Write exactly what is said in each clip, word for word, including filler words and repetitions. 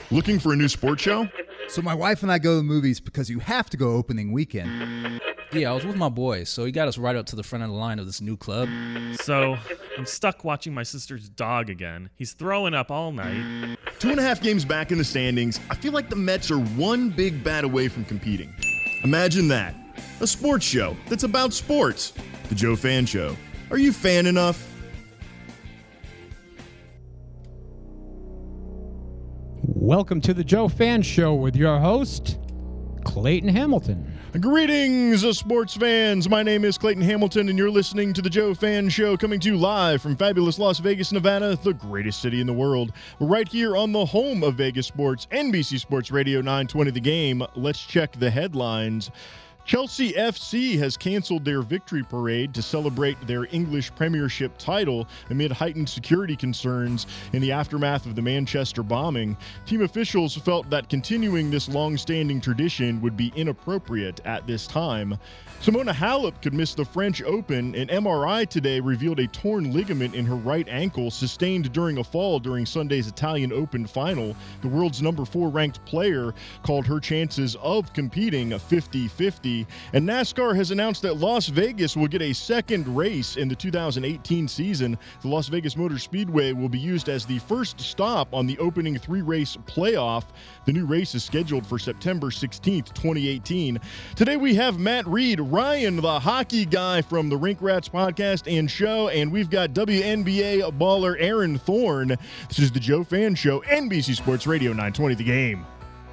Looking for a new sports show? So my wife and I go to the movies because you have to go opening weekend. Yeah, I was with my boys, so he got us right up to the front of the line of this new club. So I'm stuck watching my sister's dog again. He's throwing up all night. Two and a half games back in the standings, I feel like the Mets are one big bat away from competing. Imagine that. A sports show that's about sports. The Joe Fan Show. Are you fan enough? Welcome to the Joe Fan Show with your host, Clayton Hamilton. Greetings, sports fans. My name is Clayton Hamilton, and you're listening to the Joe Fan Show, coming to you live from fabulous Las Vegas, Nevada, the greatest city in the world. We're right here on the home of Vegas sports, N B C Sports Radio nine twenty The Game. Let's check the headlines. Chelsea F C has canceled their victory parade to celebrate their English Premiership title amid heightened security concerns in the aftermath of the Manchester bombing. Team officials felt that continuing this long-standing tradition would be inappropriate at this time. Simona Halep could miss the French Open. An M R I today revealed a torn ligament in her right ankle sustained during a fall during Sunday's Italian Open final. The world's number four ranked player called her chances of competing fifty-fifty. And NASCAR has announced that Las Vegas will get a second race in the two thousand eighteen season. The Las Vegas Motor Speedway will be used as the first stop on the opening three-race playoff. The new race is scheduled for September sixteenth, twenty eighteen. Today we have Matt Reed, Ryan, the hockey guy from the Rink Rats podcast and show, and we've got W N B A baller Aaron Thorne. This is the Joe Fan Show, N B C Sports Radio nine twenty The Game.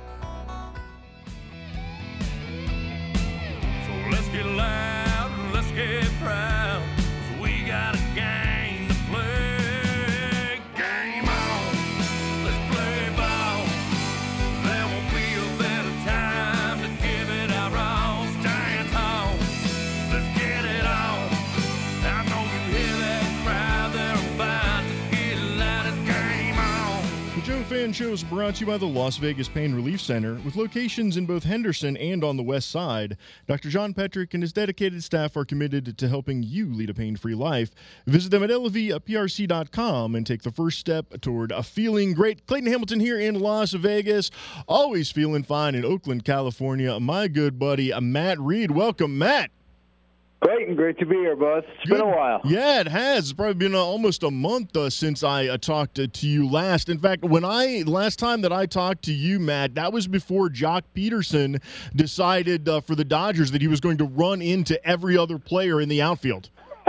Let's get loud and let's get proud, 'cause we got a game to play. Game on, let's play ball. There won't be a better time to give it our all. Stand tall, let's get it on. I know you hear that crowd, they're about to get loud. It's game on. The Joe Fan Show is brought to you by the Las Vegas Pain Relief Center, with locations in both Henderson and on the west side. Doctor John Petrick and his dedicated staff are committed to helping you lead a pain-free life. Visit them at L V P R C dot com and take the first step toward a feeling great. Clayton Hamilton here in Las Vegas, always feeling fine in Oakland, California. My good buddy, Matt Reed. Welcome, Matt. Clayton, great to be here, boss. It's Good. been a while. Yeah, it has. It's probably been uh, almost a month uh, since I uh, talked uh, to you last. In fact, when I last time that I talked to you, Matt, that was before Jock Peterson decided uh, for the Dodgers that he was going to run into every other player in the outfield.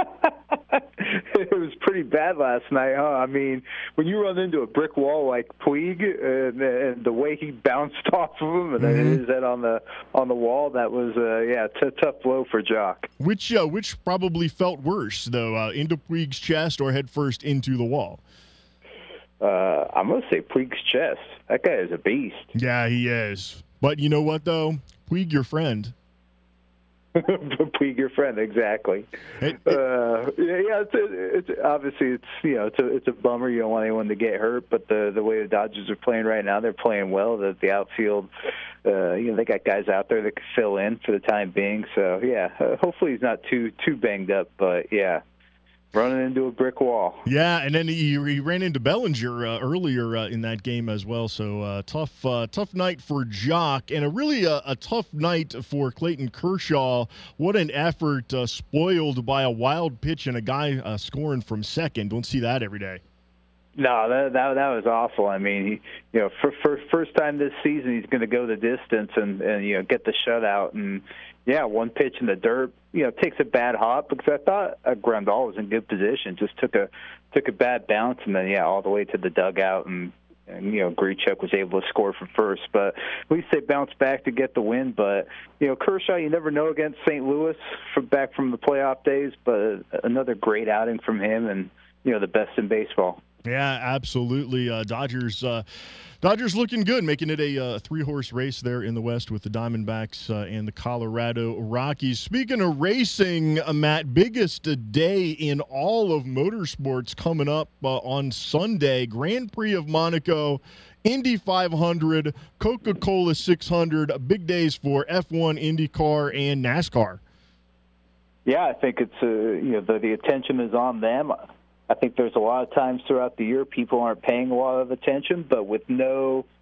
It was pretty bad last night, huh? I mean, when you run into a brick wall like Puig, and, and the way he bounced off of him, and then Mm-hmm. his head on the on the wall, that was uh, yeah, it's a tough blow for Jock. Which uh, which probably felt worse, though, uh, into Puig's chest or head first into the wall? Uh, I'm gonna say Puig's chest. That guy is a beast. Yeah, he is. But you know what, though? Puig, your friend. Puig, your friend, exactly. It, it, Uh, yeah, yeah, it's, a, it's obviously it's you know it's a it's a bummer. You don't want anyone to get hurt, but the the way the Dodgers are playing right now, they're playing well. The the outfield, uh, you know, they got guys out there that can fill in for the time being. So yeah, uh, hopefully he's not too too banged up. But yeah, running into a brick wall. Yeah, and then he, he ran into Bellinger uh, earlier uh, in that game as well. So uh, tough, uh, tough night for Jock, and a really uh, a tough night for Clayton Kershaw. What an effort, uh, spoiled by a wild pitch and a guy uh, scoring from second. Don't see that every day. No, that that, that was awful. I mean, he, you know, for, for first time this season, he's going to go the distance and, and you know get the shutout. And yeah, one pitch in the dirt, you know, takes a bad hop because I thought uh, Grandal was in good position. Just took a took a bad bounce and then yeah, all the way to the dugout and. And, you know, Grichuk was able to score from first. But at least they bounced back to get the win. But, you know, Kershaw, you never know against Saint Louis from back from the playoff days. But another great outing from him and, you know, the best in baseball. Yeah, absolutely. Uh, Dodgers uh, Dodgers looking good, making it a uh, three-horse race there in the West with the Diamondbacks uh, and the Colorado Rockies. Speaking of racing, uh, Matt, biggest day in all of motorsports coming up uh, on Sunday. Grand Prix of Monaco, Indy five hundred, Coca-Cola six hundred, big days for F one, IndyCar, and NASCAR. Yeah, I think it's, uh, you know, the, the attention is on them. I think there's a lot of times throughout the year people aren't paying a lot of attention, but with no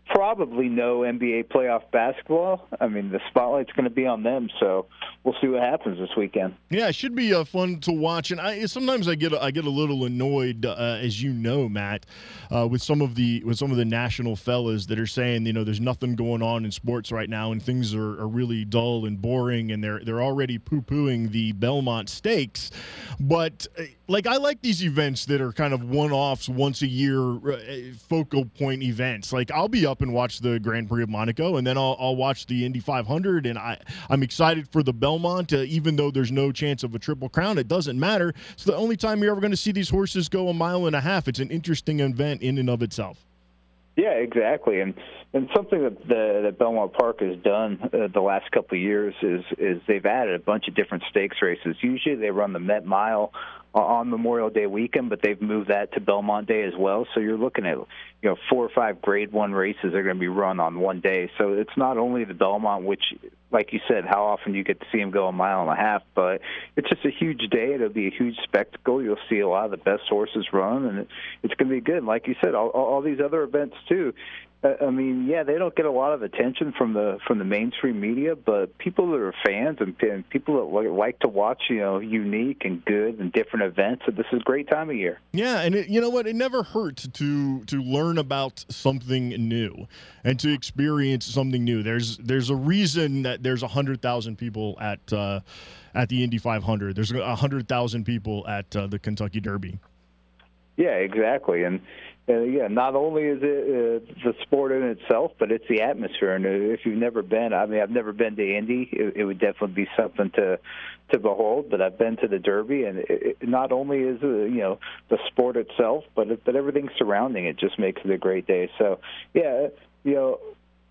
probably no N B A playoff basketball. I mean, the spotlight's going to be on them, so we'll see what happens this weekend. Yeah, it should be uh, fun to watch, and I sometimes I get I get a little annoyed, uh, as you know, Matt, uh, with some of the with some of the national fellas that are saying, you know, there's nothing going on in sports right now, and things are, are really dull and boring, and they're they're already poo-pooing the Belmont Stakes, but uh, like I like these events that are kind of one-offs, once a year uh, focal point events. Like I'll be up and watch the Grand Prix of Monaco, and then I'll, I'll watch the Indy five hundred, and I, I'm excited for the Belmont, uh, even though there's no chance of a Triple Crown. It doesn't matter. It's the only time you're ever going to see these horses go a mile and a half. It's an interesting event in and of itself. Yeah, exactly, and and something that the that Belmont Park has done uh, the last couple of years is is they've added a bunch of different stakes races. Usually they run the Met Mile on Memorial Day weekend, but they've moved that to Belmont Day as well. So you're looking at, you know, four or five Grade One races are going to be run on one day. So it's not only the Belmont, which, like you said, how often you get to see them go a mile and a half, but it's just a huge day. It'll be a huge spectacle. You'll see a lot of the best horses run, and it's going to be good. Like you said, all, all these other events too. I mean, yeah, they don't get a lot of attention from the from the mainstream media, but people that are fans and, and people that like to watch, you know, unique and good and different events, this is a great time of year. Yeah, and it, you know what? It never hurts to to learn about something new and to experience something new. There's there's a reason that there's a hundred thousand people at uh, at the Indy five hundred. There's a hundred thousand people at uh, the Kentucky Derby. Yeah, exactly, and. Uh, yeah, not only is it uh, the sport in itself, but it's the atmosphere. And if you've never been, I mean, I've never been to Indy. It, it would definitely be something to to behold. But I've been to the Derby, and it, it not only is it, you know, the sport itself, but it, but everything surrounding it just makes it a great day. So, yeah, you know.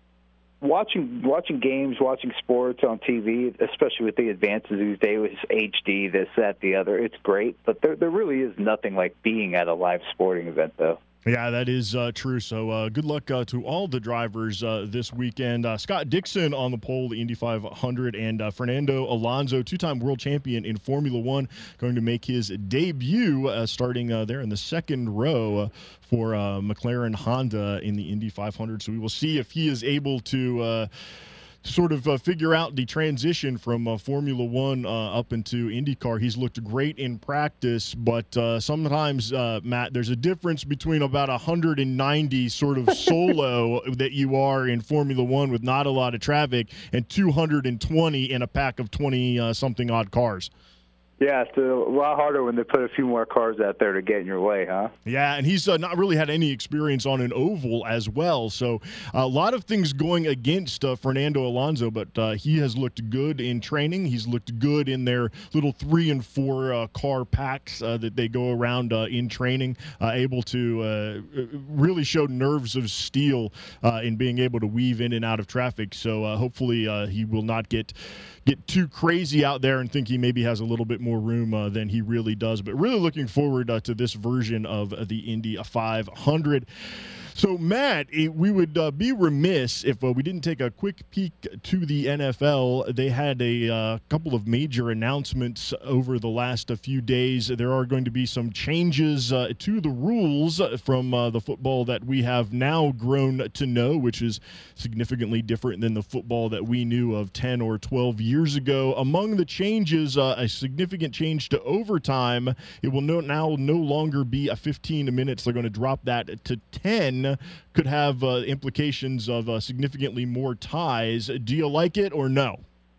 Watching watching games, watching sports on T V, especially with the advances these days with H D, this, that, the other, it's great. But there there really is nothing like being at a live sporting event, though. Yeah, that is uh, true. So uh, good luck uh, to all the drivers uh, this weekend. Uh, Scott Dixon on the pole, the Indy five hundred, and uh, Fernando Alonso, two-time world champion in Formula One, going to make his debut uh, starting uh, there in the second row uh, for uh, McLaren Honda in the Indy five hundred. So we will see if he is able to uh, sort of uh, figure out the transition from uh, Formula One uh, up into IndyCar. He's looked great in practice, but uh, sometimes, uh, Matt, there's a difference between about one hundred ninety sort of solo that you are in Formula One with not a lot of traffic and two hundred twenty in a pack of twenty-something uh, odd cars. Yeah, it's a lot harder when they put a few more cars out there to get in your way, huh? Yeah, and he's uh, not really had any experience on an oval as well. So uh, a lot of things going against uh, Fernando Alonso, but uh, he has looked good in training. He's looked good in their little three and four uh, car packs uh, that they go around uh, in training, uh, able to uh, really show nerves of steel uh, in being able to weave in and out of traffic. So uh, hopefully uh, he will not get get too crazy out there and think he maybe has a little bit more room uh, than he really does. But really looking forward uh, to this version of uh, the Indy five hundred. So, Matt, it, we would uh, be remiss if uh, we didn't take a quick peek to the N F L. They had a uh, couple of major announcements over the last uh, few days. There are going to be some changes uh, to the rules from uh, the football that we have now grown to know, which is significantly different than the football that we knew of ten or twelve years ago. Among the changes, uh, a significant change to overtime. It will no, now no longer be a fifteen minutes. They're going to drop that to ten. Could have uh, implications of uh, significantly more ties. Do you like it or no?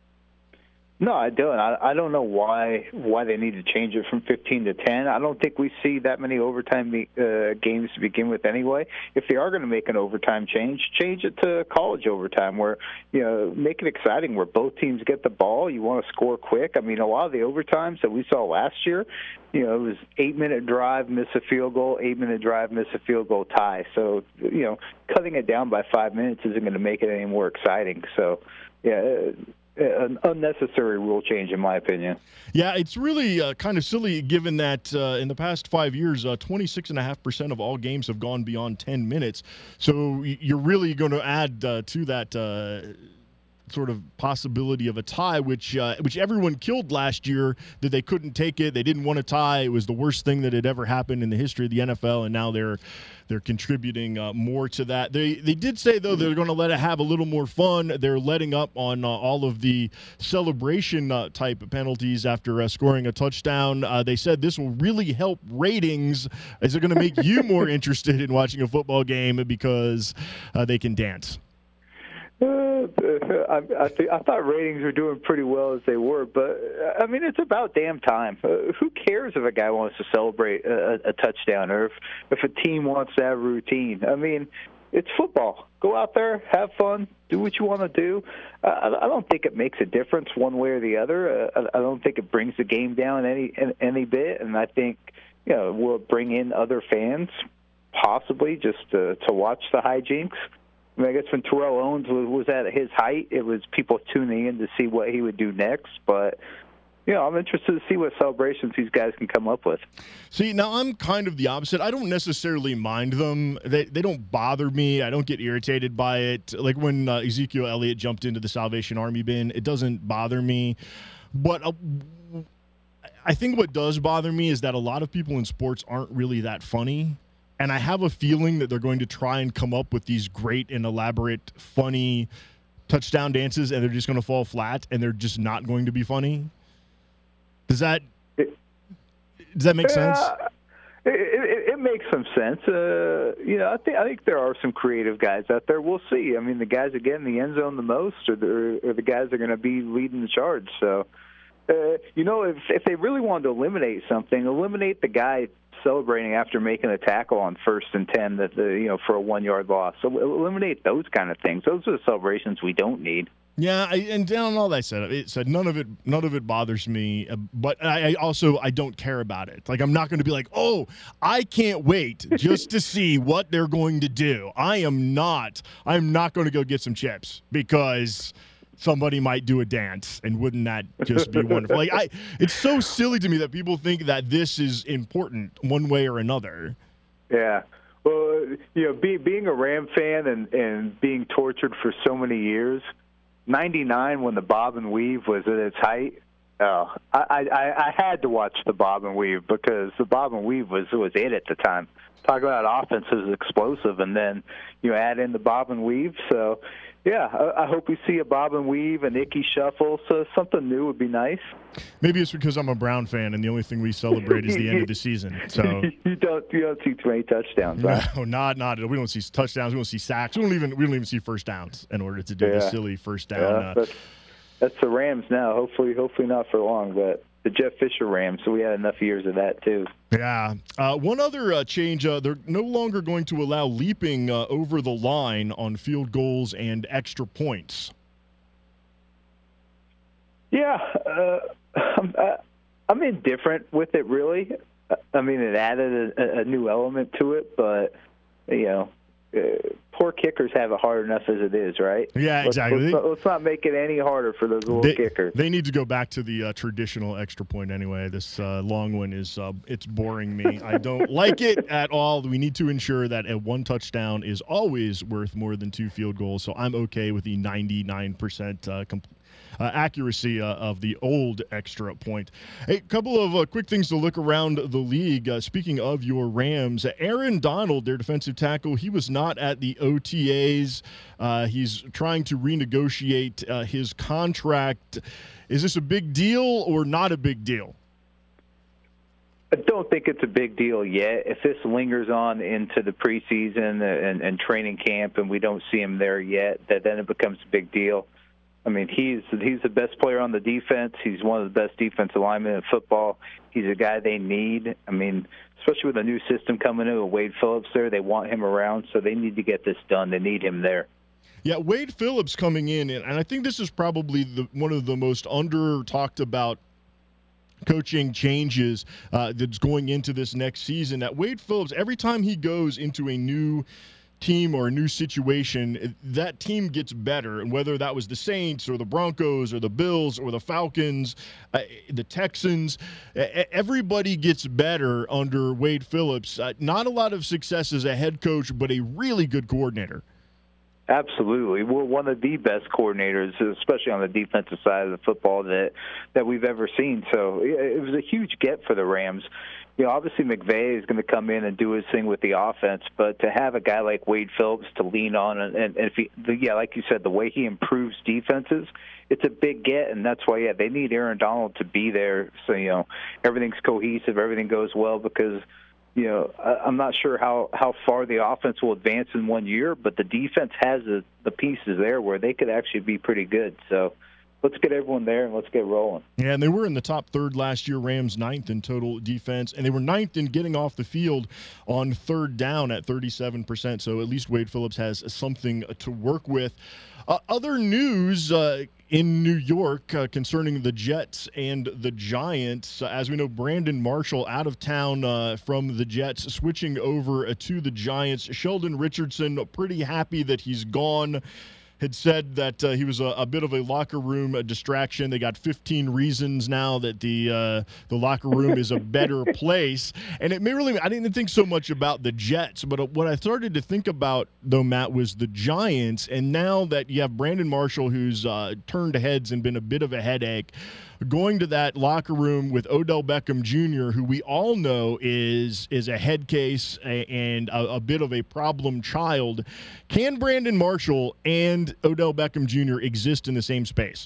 No, I don't. I, I don't know why why they need to change it from fifteen to ten. I don't think we see that many overtime uh, games to begin with anyway. If they are going to make an overtime change, change it to college overtime where, you know, make it exciting where both teams get the ball. You want to score quick. I mean, a lot of the overtimes that we saw last year, you know, it was eight-minute drive, miss a field goal, eight-minute drive, miss a field goal, tie. So, you know, cutting it down by five minutes isn't going to make it any more exciting. So, yeah, an unnecessary rule change, in my opinion. Yeah, it's really uh, kind of silly given that uh, in the past five years, uh, twenty-six point five percent of all games have gone beyond ten minutes. So you're really going to add uh, to that uh, sort of possibility of a tie, which uh, which everyone killed last year, that they couldn't take it. They didn't want to tie. It was the worst thing that had ever happened in the history of the N F L, and now they're they're contributing uh, more to that. They they did say, though, they're going to let it have a little more fun. They're letting up on uh, all of the celebration uh, type penalties after uh, scoring a touchdown. Uh, they said this will really help ratings. Is it going to make you more interested in watching a football game because uh, they can dance? Uh, I, I, th- I thought ratings were doing pretty well as they were, but I mean, it's about damn time. Uh, who cares if a guy wants to celebrate a, a touchdown or if, if a team wants to have a routine? I mean, it's football. Go out there, have fun, do what you want to do. Uh, I don't think it makes a difference one way or the other. Uh, I don't think it brings the game down any any bit, and I think you know will it bring in other fans possibly just to, to watch the hijinks. I mean, I guess when Terrell Owens was, was at his height, it was people tuning in to see what he would do next. But, you know, I'm interested to see what celebrations these guys can come up with. See, now I'm kind of the opposite. I don't necessarily mind them. They they don't bother me. I don't get irritated by it. Like when uh, Ezekiel Elliott jumped into the Salvation Army bin, it doesn't bother me. But uh, I think what does bother me is that a lot of people in sports aren't really that funny. And I have a feeling that they're going to try and come up with these great and elaborate, funny touchdown dances, and they're just going to fall flat, and they're just not going to be funny. Does that does that make sense? Uh, it, it, it makes some sense. Uh, you know, I think I think there are some creative guys out there. We'll see. I mean, the guys that get in the end zone the most are the, are the guys that are going to be leading the charge. So, uh, you know, if if they really wanted to eliminate something, eliminate the guy celebrating after making a tackle on first and ten that the you know for a one yard loss. So eliminate those kind of things. Those are the celebrations we don't need. Yeah, I, and down all that said, it said none of it none of it bothers me. Uh, but I, I also I don't care about it. Like I'm not going to be like, oh, I can't wait just to see what they're going to do. I am not. I'm not going to go get some chips because somebody might do a dance, and wouldn't that just be wonderful? Like I, it's so silly to me that people think that this is important one way or another. Yeah, well, you know, be, being a Ram fan and, and being tortured for so many years, ninety-nine when the bob and weave was at its height, oh, I, I, I had to watch the bob and weave because the bob and weave was was it at the time. Talk about offense is explosive, and then you add in the bob and weave, so. Yeah, I, I hope we see a bob and weave, an Icky shuffle, so something new would be nice. Maybe it's because I'm a Brown fan, and the only thing we celebrate is the end of the season. So you don't you don't see too many touchdowns. Right? No, not not. We don't see touchdowns. We don't see sacks. We don't even we don't even see first downs in order to do yeah. the silly first down. Yeah, Uh, that's, that's the Rams now. Hopefully, hopefully not for long, but. The Jeff Fisher Rams, so we had enough years of that, too. Yeah. Uh, one other uh, change, uh, they're no longer going to allow leaping uh, over the line on field goals and extra points. Yeah, uh, I'm, uh, I'm indifferent with it, really. I mean, it added a, a new element to it, but, you know, uh, poor kickers have it hard enough as it is, right? Yeah, exactly. Let's, let's, let's not make it any harder for those little they, kickers. They need to go back to the uh, traditional extra point anyway. This uh, long one is uh, it's boring me. I don't like it at all. We need to ensure that a one touchdown is always worth more than two field goals, so I'm okay with the ninety-nine percent uh, complete. Uh, accuracy uh, of the old extra point. A couple of uh, quick things to look around the league. Uh, speaking of your Rams, Aaron Donald, their defensive tackle, he was not at the O T As. Uh, he's trying to renegotiate uh, his contract. Is this a big deal or not a big deal? I don't think it's a big deal yet. If this lingers on into the preseason and, and training camp and we don't see him there yet, that then it becomes a big deal. I mean, he's he's the best player on the defense. He's one of the best defensive linemen in football. He's a guy they need. I mean, especially with a new system coming in with Wade Phillips there, they want him around, so they need to get this done. They need him there. Yeah, Wade Phillips coming in, and I think this is probably the, one of the most under-talked about coaching changes uh, that's going into this next season. That Wade Phillips, every time he goes into a new team or a new situation, that team gets better. And whether that was the Saints or the Broncos or the Bills or the Falcons, uh, the Texans, uh, everybody gets better under Wade Phillips. Uh, not a lot of success as a head coach, but a really good coordinator. Absolutely. We're one of the best coordinators, especially on the defensive side of the football, that that we've ever seen. So it was a huge get for the Rams. you know, obviously McVay is going to come in and do his thing with the offense, but to have a guy like Wade Phillips to lean on, and, and if he, the, yeah, like you said, the way he improves defenses, it's a big get, and that's why, yeah, they need Aaron Donald to be there so, you know, everything's cohesive, everything goes well, because, you know, I'm not sure how, how far the offense will advance in one year, but the defense has the, the pieces there where they could actually be pretty good. So let's get everyone there and let's get rolling. Yeah, and they were in the top third last year, Rams ninth in total defense, and they were ninth in getting off the field on third down at thirty-seven percent. So at least Wade Phillips has something to work with. Uh, other news uh, in New York uh, concerning the Jets and the Giants. Uh, as we know, Brandon Marshall out of town uh, from the Jets, switching over uh, to the Giants. Sheldon Richardson, pretty happy that he's gone. Had said that uh, he was a, a bit of a locker room a distraction. They got fifteen reasons now that the uh, the locker room is a better place. And it may really, I didn't think so much about the Jets, but what I started to think about, though, Matt, was the Giants. And now that you have Brandon Marshall, who's uh, turned heads and been a bit of a headache, going to that locker room with Odell Beckham Junior, who we all know is is a head case and a, a bit of a problem child. Can Brandon Marshall and Odell Beckham Junior exist in the same space?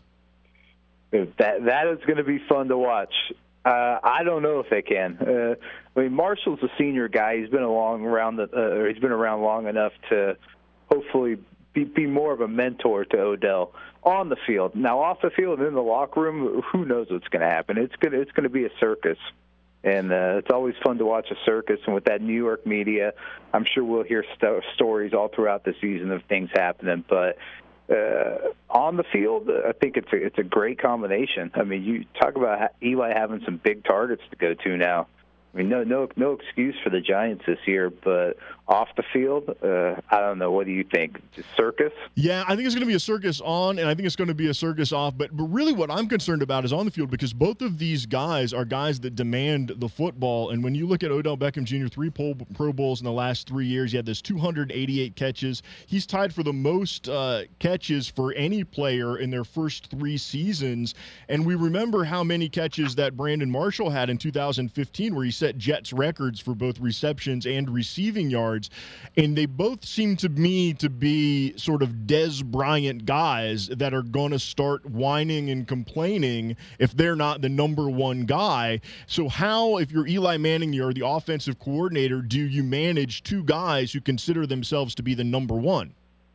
That that is going to be fun to watch. Uh, I don't know if they can. Uh, I mean, Marshall's a senior guy. He's been along around the, uh, he's been around long enough to hopefully be, be more of a mentor to Odell on the field. Now, off the field and in the locker room, who knows what's going to happen? It's going to, it's going to be a circus. And uh, it's always fun to watch a circus. And with that New York media, I'm sure we'll hear st- stories all throughout the season of things happening. But uh, on the field, I think it's a, it's a great combination. I mean, you talk about ha- Eli having some big targets to go to now. I mean, no, no, no excuse for the Giants this year, but off the field, uh, I don't know. What do you think? Just circus? Yeah, I think it's going to be a circus on, and I think it's going to be a circus off. But, but really what I'm concerned about is on the field, because both of these guys are guys that demand the football. And when you look at Odell Beckham Junior, three Pro, Pro Bowls in the last three years, he had this two hundred eighty-eight catches. He's tied for the most uh, catches for any player in their first three seasons. And we remember how many catches that Brandon Marshall had in two thousand fifteen, where he set Jets records for both receptions and receiving yards. And they both seem to me to be sort of Dez Bryant guys that are going to start whining and complaining if they're not the number one guy. So how, if you're Eli Manning, you're the offensive coordinator, do you manage two guys who consider themselves to be the number one?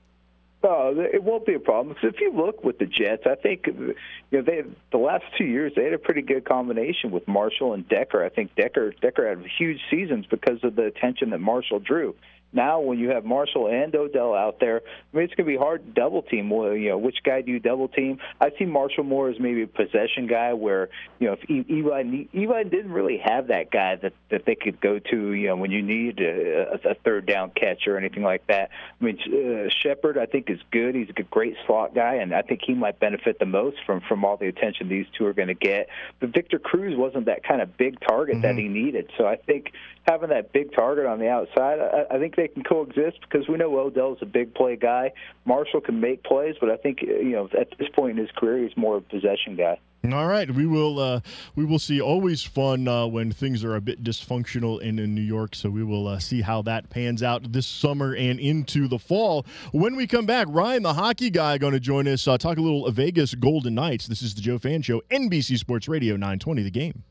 Oh, it won't be a problem. Because if you look with the Jets, I think you know they the last two years they had a pretty good combination with Marshall and Decker. I think Decker Decker had huge seasons because of the attention that Marshall drew. Now, when you have Marshall and Odell out there, I mean, it's going to be hard to double team. Well, you know, which guy do you double team? I see Marshall more as maybe a possession guy, where you know, if Eli Eli didn't really have that guy that, that they could go to, you know, when you need a, a third down catch or anything like that. I mean, uh, Shepard, I think, is good. He's a great slot guy, and I think he might benefit the most from from all the attention these two are going to get. But Victor Cruz wasn't that kind of big target mm-hmm. that he needed, so I think having that big target on the outside, I, I think they can coexist, because we know Odell's a big play guy. Marshall can make plays, but I think, you know, at this point in his career, he's more of a possession guy. All right, we will uh, we will see. Always fun uh, when things are a bit dysfunctional in, in New York, so we will uh, see how that pans out this summer and into the fall. When we come back, Ryan, the hockey guy, going to join us, uh, talk a little Vegas Golden Knights. This is the Joe Fan Show, N B C Sports Radio, nine twenty The Game.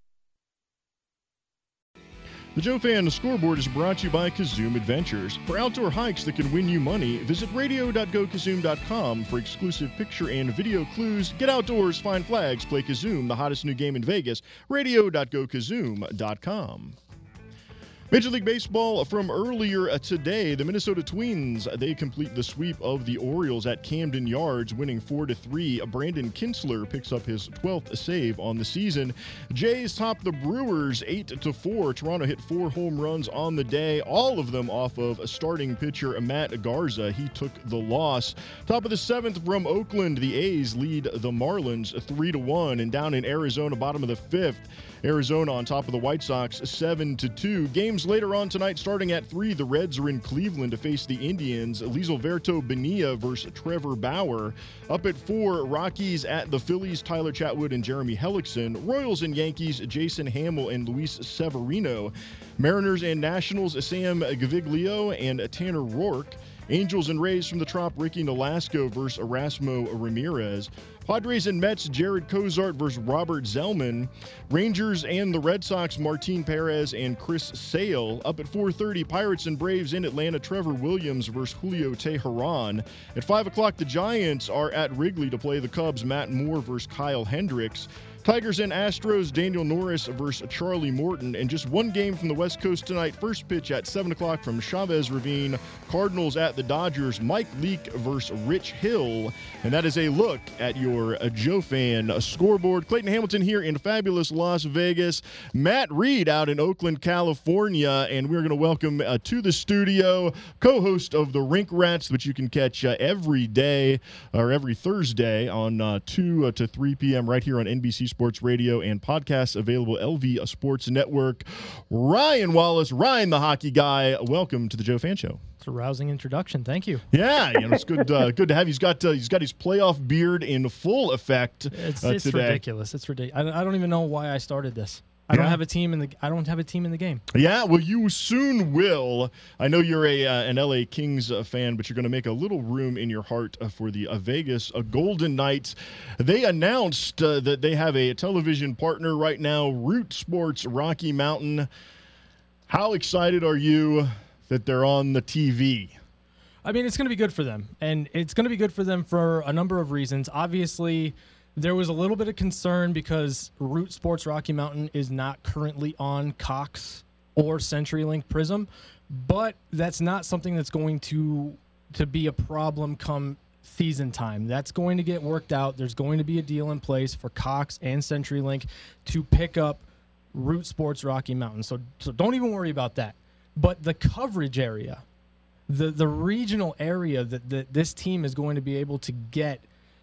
The Joe Fan Scoreboard is brought to you by Kazoom Adventures. For outdoor hikes that can win you money, visit radio dot go kazoom dot com for exclusive picture and video clues. Get outdoors, find flags, play Kazoom, the hottest new game in Vegas. radio dot go kazoom dot com. Major League Baseball from earlier today, the Minnesota Twins, they complete the sweep of the Orioles at Camden Yards, winning four to three. Brandon Kinsler picks up his twelfth save on the season. Jays top the Brewers eight to four. Toronto hit four home runs on the day, all of them off of starting pitcher Matt Garza. He took the loss. Top of the seventh from Oakland, the A's lead the Marlins three to one. And down in Arizona, bottom of the fifth, Arizona on top of the White Sox seven to two. Games games later on tonight, starting at three. The Reds are in Cleveland to face the Indians. Lizelberto Bonilla versus Trevor Bauer. Up at four, Rockies at the Phillies. Tyler Chatwood and Jeremy Hellickson. Royals and Yankees, Jason Hamill and Luis Severino. Mariners and Nationals, Sam Gaviglio and Tanner Rourke. Angels and Rays from the Trop, Ricky Nolasco versus Erasmo Ramirez. Padres and Mets, Jared Cozart versus Robert Zellman. Rangers and the Red Sox, Martin Perez and Chris Sale. Up at four thirty, Pirates and Braves in Atlanta, Trevor Williams versus Julio Teheran. At five o'clock, the Giants are at Wrigley to play the Cubs, Matt Moore versus Kyle Hendricks. Tigers and Astros, Daniel Norris versus Charlie Morton. And just one game from the West Coast tonight. First pitch at seven o'clock from Chavez Ravine. Cardinals at the Dodgers, Mike Leake versus Rich Hill. And that is a look at your uh, Joe Fan scoreboard. Clayton Hamilton here in fabulous Las Vegas. Matt Reed out in Oakland, California. And we're going to welcome uh, to the studio co-host of the Rink Rats, which you can catch uh, every day or every Thursday on uh, two uh, to three p.m. right here on N B C Sports Radio and podcasts available L V Sports Network. Ryan Wallace, Ryan the hockey guy. Welcome to the Joe Fan Show. It's a rousing introduction. Thank you. Yeah, you know, it's good. Uh, good to have. He's got uh, he's got his playoff beard in full effect. It's, uh, it's today. ridiculous. It's ridiculous. I, I don't even know why I started this. I don't Yeah. have a team in the. I don't have a team in the game. Yeah, well, you soon will. I know you're a uh, an L A Kings uh, fan, but you're going to make a little room in your heart uh, for the uh, Vegas uh, Golden Knights. They announced uh, that they have a television partner right now, Root Sports Rocky Mountain. How excited are you that they're on the T V? I mean, it's going to be good for them, and it's going to be good for them for a number of reasons. Obviously, there was a little bit of concern because Root Sports Rocky Mountain is not currently on Cox or CenturyLink Prism, but that's not something that's going to to be a problem come season time. That's going to get worked out. There's going to be a deal in place for Cox and CenturyLink to pick up Root Sports Rocky Mountain. So, so don't even worry about that. But the coverage area, the the regional area that, that this team is going to be able to get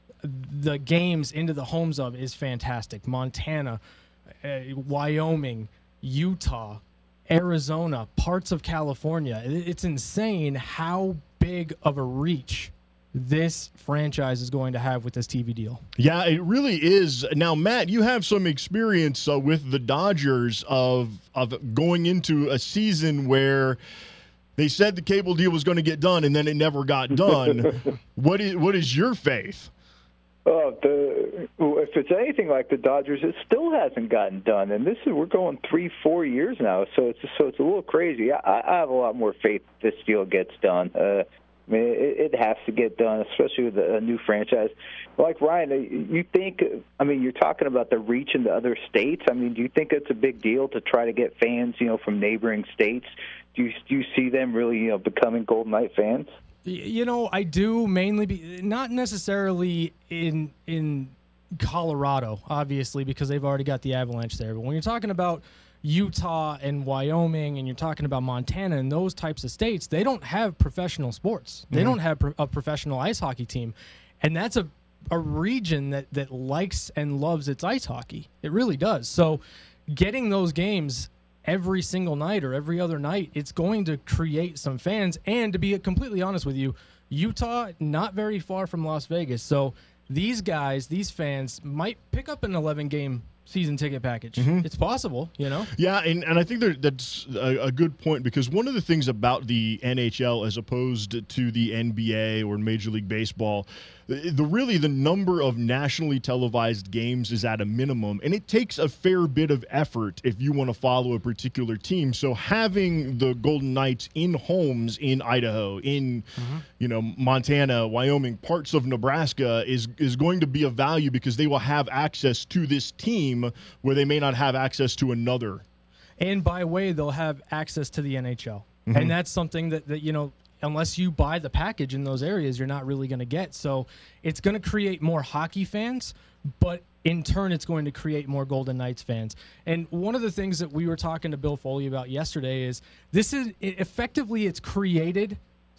the games into the homes of is fantastic. Montana, uh, Wyoming, Utah, Arizona, parts of California. It, it's insane how big of a reach this franchise is going to have with this T V deal. Yeah, it really is. Now, Matt, you have some experience uh, with the Dodgers of of going into a season where they said the cable deal was going to get done and then it never got done. What is what is your faith? Oh, the if it's anything like the Dodgers, it still hasn't gotten done, and this is we're going three, four years now, so it's so it's a little crazy. I, I have a lot more faith this deal gets done. Uh, I mean, it, it has to get done, especially with a new franchise. Like Ryan, you think? I mean, you're talking about the reach into other states. I mean, do you think it's a big deal to try to get fans, you know, from neighboring states? Do you do you see them really, you know, becoming Golden Knight fans? You know, I do mainly be not necessarily in in Colorado, obviously, because they've already got the Avalanche there. But when you're talking about Utah and Wyoming and you're talking about Montana and those types of states, they don't have professional sports. They mm-hmm. don't have pro- a professional ice hockey team. And that's a, a region that, that likes and loves its ice hockey. It really does. So getting those games every single night or every other night, it's going to create some fans. And to be completely honest with you, Utah, not very far from Las Vegas. So these guys, these fans might pick up an eleven-game season ticket package. Mm-hmm. It's possible, you know? Yeah, and, and I think that that's a, a good point, because one of the things about the N H L as opposed to the N B A or Major League Baseball, the really the number of nationally televised games is at a minimum, and it takes a fair bit of effort if you want to follow a particular team. So having the Golden Knights in homes in Idaho, in mm-hmm. you know Montana, Wyoming, parts of Nebraska is is going to be of value, because they will have access to this team where they may not have access to another. And by way, they'll have access to the N H L. Mm-hmm. And that's something that, that, you know, unless you buy the package in those areas, you're not really going to get. So it's going to create more hockey fans, but in turn, it's going to create more Golden Knights fans. And one of the things that we were talking to Bill Foley about yesterday is this is effectively, it's created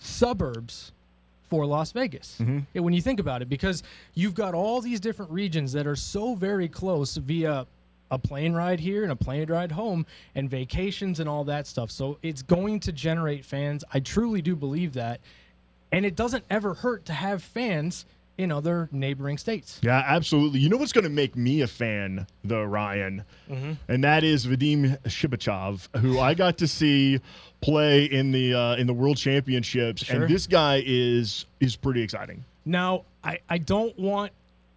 suburbs for Las Vegas. Mm-hmm. When you think about it, because you've got all these different regions that are so very close via a plane ride here and a plane ride home and vacations and all that stuff. So it's going to generate fans. I truly do believe that. And it doesn't ever hurt to have fans in other neighboring states. Yeah, absolutely. You know what's going to make me a fan, though, Ryan? Mm-hmm. And that is Vadim Shibachov, who I got to see play in the uh, in the World Championships. Sure. And this guy is is pretty exciting. Now, I, I don't want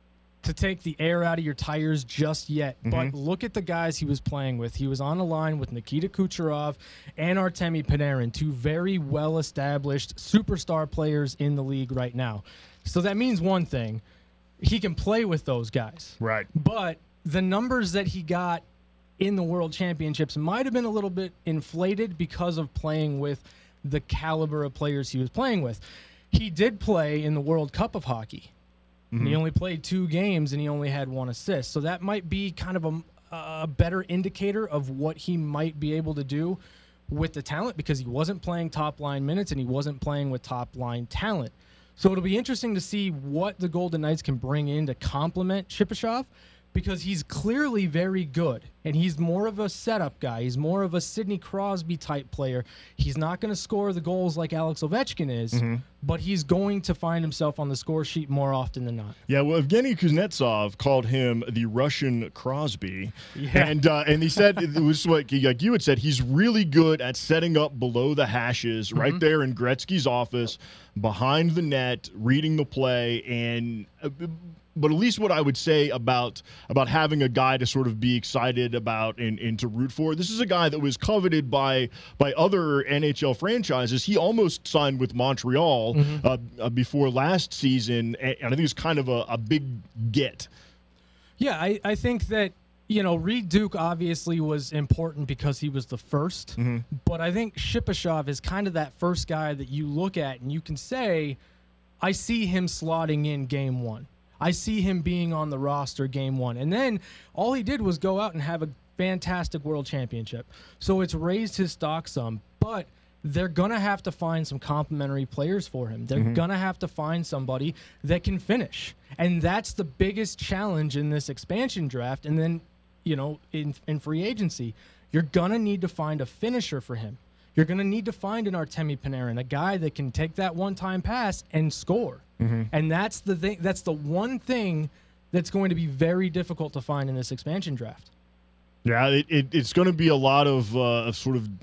to take the air out of your tires just yet, Mm-hmm. but look at the guys he was playing with. He was on a line with Nikita Kucherov and Artemi Panarin, two very well-established superstar players in the league right now. So that means one thing. He can play with those guys. Right. But the numbers that he got in the World Championships might have been a little bit inflated because of playing with the caliber of players he was playing with. He did play in the World Cup of Hockey. And he only played two games, and he only had one assist. So that might be kind of a, a better indicator of what he might be able to do with the talent, because he wasn't playing top-line minutes, and he wasn't playing with top-line talent. So it'll be interesting to see what the Golden Knights can bring in to complement Shibachov, because he's clearly very good, and he's more of a setup guy. He's more of a Sidney Crosby-type player. He's not going to score the goals like Alex Ovechkin is, Mm-hmm. but he's going to find himself on the score sheet more often than not. Yeah, well, Evgeny Kuznetsov called him the Russian Crosby. Yeah. And uh, and he said, it was what like you had said, he's really good at setting up below the hashes, Mm-hmm. right there in Gretzky's office, behind the net, reading the play, and uh, but at least what I would say about about having a guy to sort of be excited about and, and to root for. This is a guy that was coveted by by other N H L franchises. He almost signed with Montreal Mm-hmm. uh, uh, before last season, and I think it's kind of a, a big get. Yeah, I, I think that, you know, Reed Duke obviously was important because he was the 1st Mm-hmm. but I think Shibachov is kind of that first guy that you look at and you can say, I see him slotting in game one. I see him being on the roster game one. And then all he did was go out and have a fantastic world championship. So it's raised his stock some, but they're going to have to find some complementary players for him. They're going to have to find somebody that can finish. And that's the biggest challenge in this expansion draft. And then, you know, in, in free agency, you're going to need to find a finisher for him. You're going to need to find an Artemi Panarin, a guy that can take that one-time pass and score. Mm-hmm. And that's the thing. That's the one thing that's going to be very difficult to find in this expansion draft. Yeah, it, it, it's going to be a lot of uh, sort of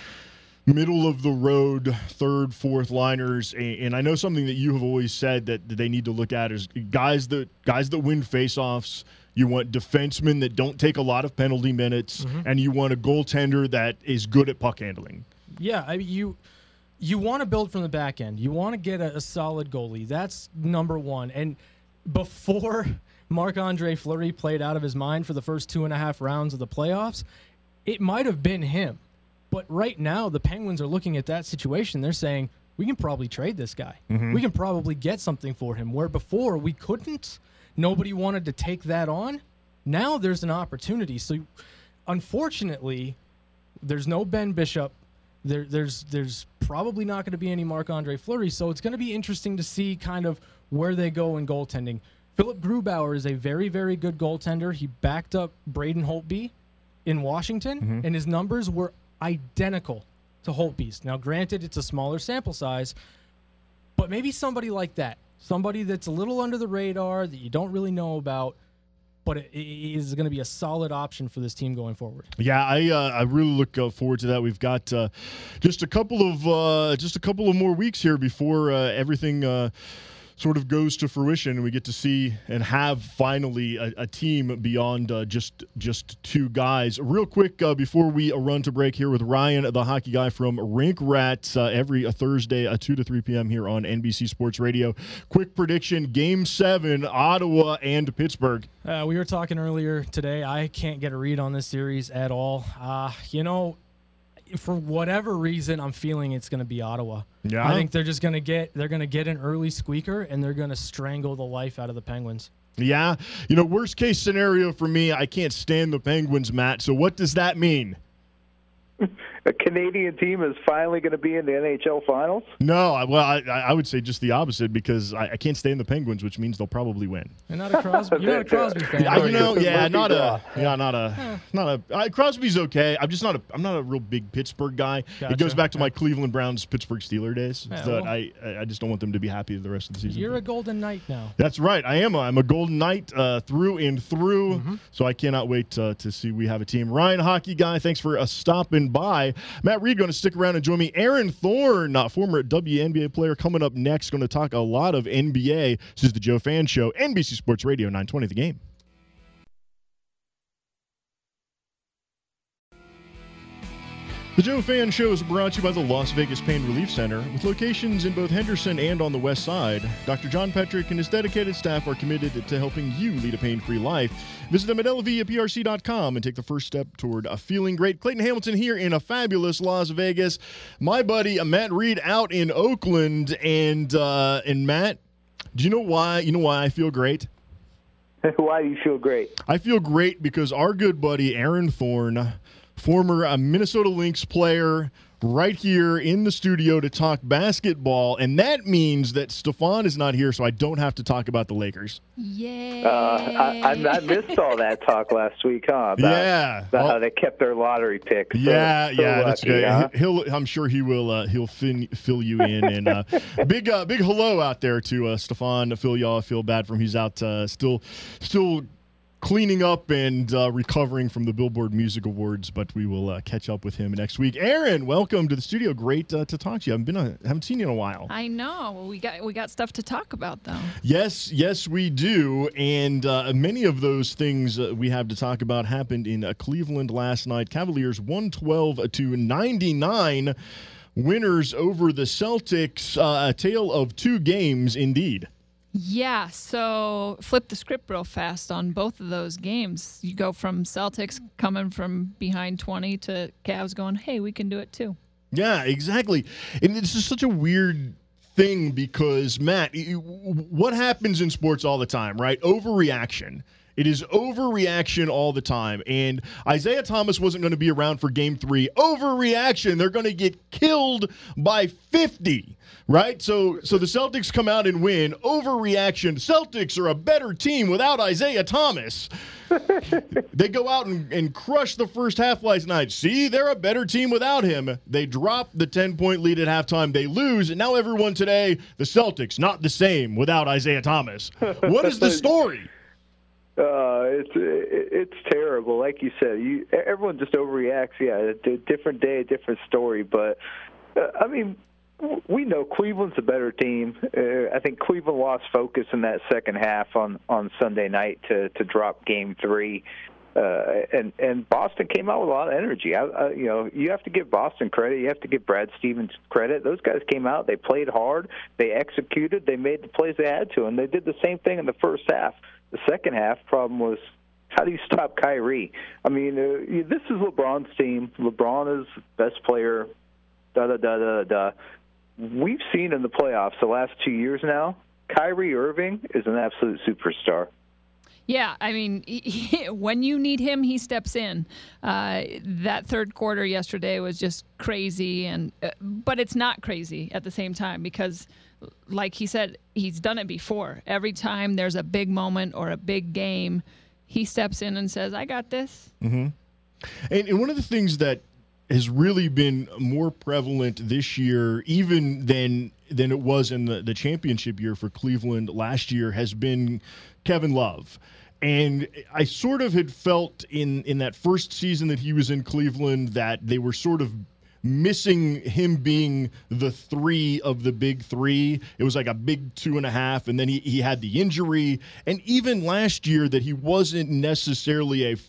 middle of the road third, fourth liners, and, and I know something that you have always said that, that they need to look at is guys that guys that win faceoffs. You want defensemen that don't take a lot of penalty minutes, Mm-hmm. and you want a goaltender that is good at puck handling. Yeah, I mean, you you want to build from the back end. You want to get a, a solid goalie. That's number one. And before Marc-Andre Fleury played out of his mind for the first two and a half rounds of the playoffs, it might have been him. But right now, the Penguins are looking at that situation. They're saying, we can probably trade this guy. We can probably get something for him. Where before we couldn't, nobody wanted to take that on. Now there's an opportunity. So unfortunately, there's no Ben Bishop. There, there's there's probably not going to be any Marc-Andre Fleury, so it's going to be interesting to see kind of where they go in goaltending. Philip Grubauer is a very, very good goaltender. He backed up Braden Holtby in Washington, Mm-hmm. and his numbers were identical to Holtby's. Now, granted, it's a smaller sample size, but maybe somebody like that, somebody that's a little under the radar that you don't really know about, but it, it is going to be a solid option for this team going forward. Yeah, I uh, I really look uh, forward to that. We've got uh, just a couple of uh, just a couple of more weeks here before uh, everything uh, sort of goes to fruition, and we get to see and have finally a, a team beyond uh, just just two guys. Real quick uh, before we uh, run to break here with Ryan, the hockey guy from Rink Rats, uh, every uh, Thursday, uh, two to three p.m. here on N B C Sports Radio. Quick prediction: Game Seven, Ottawa and Pittsburgh. Uh, we were talking earlier today. I can't get a read on this series at all. Uh, you know, for whatever reason, I'm feeling it's going to be Ottawa. Yeah? I think they're just going to get they're going to get an early squeaker, and they're going to strangle the life out of the Penguins. Yeah, you know, worst case scenario for me, I can't stand the Penguins, Matt. So what does that mean? a Canadian team is finally going to be in the N H L finals? No, I- well, I, I would say just the opposite because I, I can't stand the Penguins, which means they'll probably win. You're not a Crosby, you're not a Crosby fan. I, you know, yeah, Murphy's not a, Law. yeah, not a, not a. I, Crosby's okay. I'm just not a, I'm not a real big Pittsburgh guy. Gotcha. It goes back to my Cleveland Browns, Pittsburgh Steelers days. Yeah, that well- I, I just don't want them to be happy the rest of the season. You're a Golden Knight now. That's right. I am. A, I'm a Golden Knight uh, through and through. Mm-hmm. So I cannot wait uh, to see we have a team. Ryan, hockey guy, thanks for uh, stopping by. Matt Reed going to stick around and join me. Aaron Thorne, uh, former W N B A player, coming up next. Going to talk a lot of N B A. This is the Joe Fan Show, N B C Sports Radio, nine twenty The Game. The Joe Fan Show is brought to you by the Las Vegas Pain Relief Center. With locations in both Henderson and on the west side, Doctor John Petrick and his dedicated staff are committed to helping you lead a pain-free life. Visit them at L V P R C dot com and take the first step toward a feeling great. Clayton Hamilton here in a fabulous Las Vegas. My buddy uh, Matt Reed out in Oakland. And, uh, and Matt, do you know why? You know why I feel great? Why do you feel great? I feel great because our good buddy Aaron Thorne, former uh, Minnesota Lynx player, right here in the studio to talk basketball, and that means that Stefan is not here, so I don't have to talk about the Lakers. Yay. Uh, I, I, I missed all that talk last week, huh? About, Yeah. About Well- how they kept their lottery picks. So- Yeah, so yeah, that's lucky, great. huh? He'll, I'm sure he will. Uh, he'll fin, fill you in, and uh, big, uh, big hello out there to uh, Stefan. Phil, y'all feel bad for him. He's out, uh, still, still cleaning up and uh, recovering from the Billboard Music Awards, but we will uh, catch up with him next week. Aaron, welcome to the studio. Great uh, to talk to you. I've been, uh, haven't seen you in a while. I know. We got we got stuff to talk about though. Yes, yes, we do. And uh, many of those things uh, we have to talk about happened in uh, Cleveland last night. Cavaliers one twelve to ninety-nine, winners over the Celtics. Uh, a tale of two games indeed. Yeah, so flip the script real fast on both of those games. You go from Celtics coming from behind twenty to Cavs going, hey, we can do it too. Yeah, exactly. And this is such a weird thing because, Matt, y- what happens in sports all the time, right? Overreaction. It is overreaction all the time. And Isaiah Thomas wasn't going to be around for game three. Overreaction. They're going to get killed by fifty, right? So so the Celtics come out and win. Overreaction. Celtics are a better team without Isaiah Thomas. They go out and, and crush the first half last night. See, they're a better team without him. They drop the ten-point lead at halftime. They lose. And now everyone today, the Celtics, not the same without Isaiah Thomas. What is the story? Uh, it's it's terrible. Like you said, you everyone just overreacts. Yeah, a d- different day, a different story. But uh, I mean, w- we know Cleveland's a better team. Uh, I think Cleveland lost focus in that second half on, on Sunday night to, to drop Game Three, uh, and and Boston came out with a lot of energy. I, I, you know, you have to give Boston credit. You have to give Brad Stevens credit. Those guys came out. They played hard. They executed. They made the plays they had to, and they did the same thing in the first half. The second half problem was, how do you stop Kyrie? I mean, uh, this is LeBron's team. LeBron is the best player, da-da-da-da-da. We've seen in the playoffs the last two years now, Kyrie Irving is an absolute superstar. Yeah, I mean, he, he, when you need him, he steps in. Uh, that third quarter yesterday was just crazy, and uh, but it's not crazy at the same time because, like he said, he's done it before. Every time there's a big moment or a big game, he steps in and says, I got this. Mm-hmm. And, and one of the things that has really been more prevalent this year, even than than it was in the, the championship year for Cleveland last year, has been Kevin Love. And I sort of had felt in, in that first season that he was in Cleveland that they were sort of missing him being the three of the big three. It was like a big two and a half, and then he, he had the injury. And even last year that he wasn't necessarily a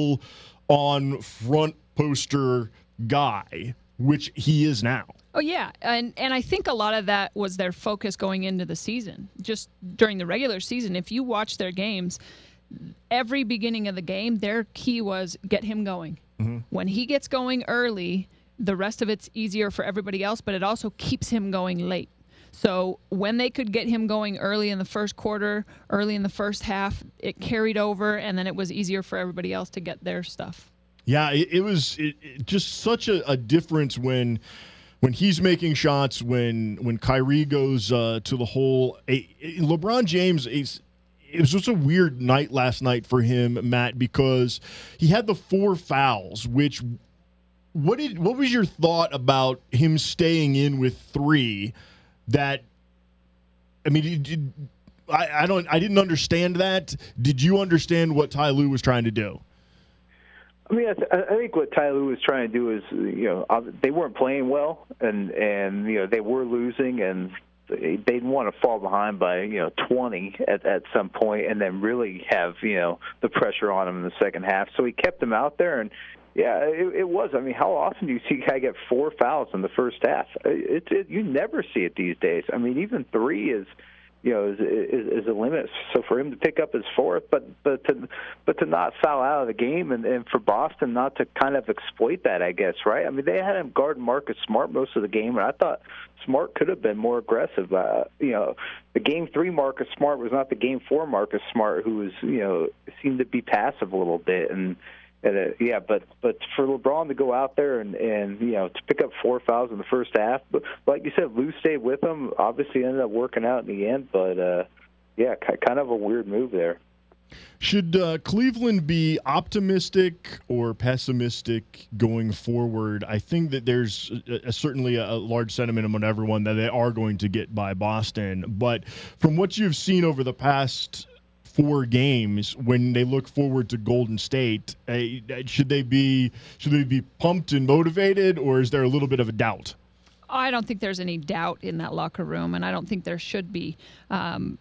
full-on front poster guy, which he is now. Oh, yeah. And and I think a lot of that was their focus going into the season. Just during the regular season, if you watch their games, every beginning of the game, their key was get him going. Mm-hmm. When he gets going early, the rest of it's easier for everybody else, but it also keeps him going late. So when they could get him going early in the first quarter, early in the first half, it carried over, and then it was easier for everybody else to get their stuff. Yeah, it, it was it, it just such a, a difference when when he's making shots, when when Kyrie goes uh, to the hole. A, a, LeBron James, is, it was just a weird night last night for him, Matt, because he had the four fouls, which what did what was your thought about him staying in with three that I mean, did, I, I don't I didn't understand that. Did you understand what Ty Lue was trying to do? I mean, I, th- I think what Ty Lue was trying to do is, you know, they weren't playing well, and and you know they were losing, and they didn't want to fall behind by you know twenty at at some point, and then really have you know the pressure on them in the second half. So he kept them out there, and yeah, it, it was. I mean, how often do you see a guy get four fouls in the first half? It, it you never see it these days. I mean, even three is. You know, is, is, is a limit. So for him to pick up his fourth, but but to but to not foul out of the game, and, and for Boston not to kind of exploit that, I guess, right? I mean, they had him guarding Marcus Smart most of the game, and I thought Smart could have been more aggressive. Uh, you know, the game three Marcus Smart was not the game four Marcus Smart, who was you know seemed to be passive a little bit, and. And, uh, yeah, but but for LeBron to go out there and, and you know to pick up four fouls in the first half, but like you said, Lue stayed with him. Obviously, ended up working out in the end, but uh, yeah, kind of a weird move there. Should uh, Cleveland be optimistic or pessimistic going forward? I think that there's a, a, certainly a, a large sentiment among everyone that they are going to get by Boston, but from what you've seen over the past four games, when they look forward to Golden State, uh, should they be should they be pumped and motivated, or is there a little bit of a doubt? I don't think there's any doubt in that locker room, and I don't think there should be. Um,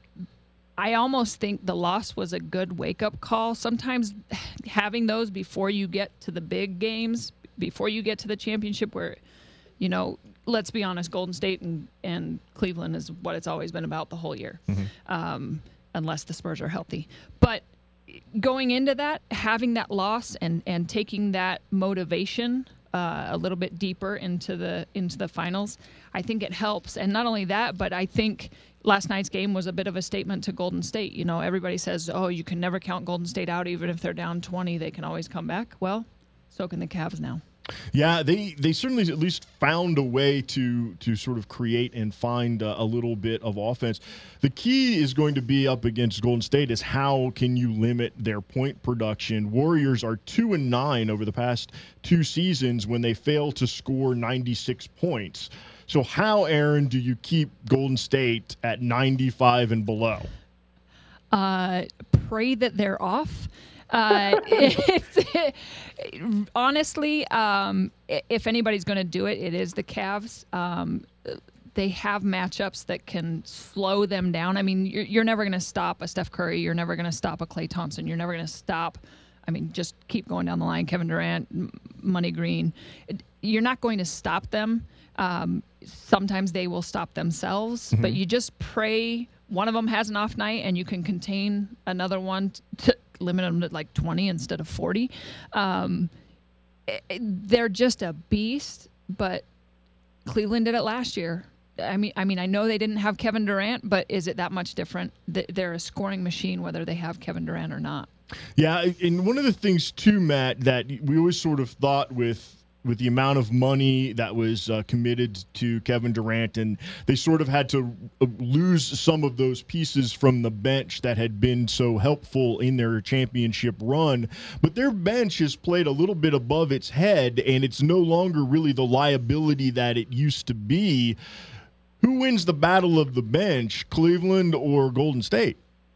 I almost think the loss was a good wake-up call. Sometimes having those before you get to the big games, before you get to the championship, where, you know, let's be honest, Golden State and, and Cleveland is what it's always been about the whole year. Mm-hmm. Um, unless the Spurs are healthy. But going into that, having that loss and, and taking that motivation uh, a little bit deeper into the into the finals, I think it helps. And not only that, but I think last night's game was a bit of a statement to Golden State. You know, everybody says, oh, you can never count Golden State out. Even if they're down twenty, they can always come back. Well, so can the Cavs now. Yeah, they, they certainly at least found a way to to sort of create and find a, a little bit of offense. The key is going to be up against Golden State is how can you limit their point production. Warriors are two and nine over the past two seasons when they fail to score ninety-six points. So how, Aaron, do you keep Golden State at ninety-five and below? Uh, pray that they're off. Uh, it's, honestly, um, if anybody's going to do it, it is the Cavs. Um, they have matchups that can slow them down. I mean, you're, you're never going to stop a Steph Curry. You're never going to stop a Klay Thompson. You're never going to stop. I mean, just keep going down the line. Kevin Durant, Money Green. You're not going to stop them. Um, sometimes they will stop themselves, mm-hmm. but you just pray one of them has an off night and you can contain another one to limit them to like twenty instead of forty. Um, they're just a beast, but Cleveland did it last year. I mean, I mean, I know they didn't have Kevin Durant, but is it that much different? They're a scoring machine whether they have Kevin Durant or not. Yeah, and one of the things too, Matt, that we always sort of thought with with the amount of money that was uh, committed to Kevin Durant, and they sort of had to lose some of those pieces from the bench that had been so helpful in their championship run. But their bench has played a little bit above its head, and it's no longer really the liability that it used to be. Who wins the battle of the bench, Cleveland or Golden State?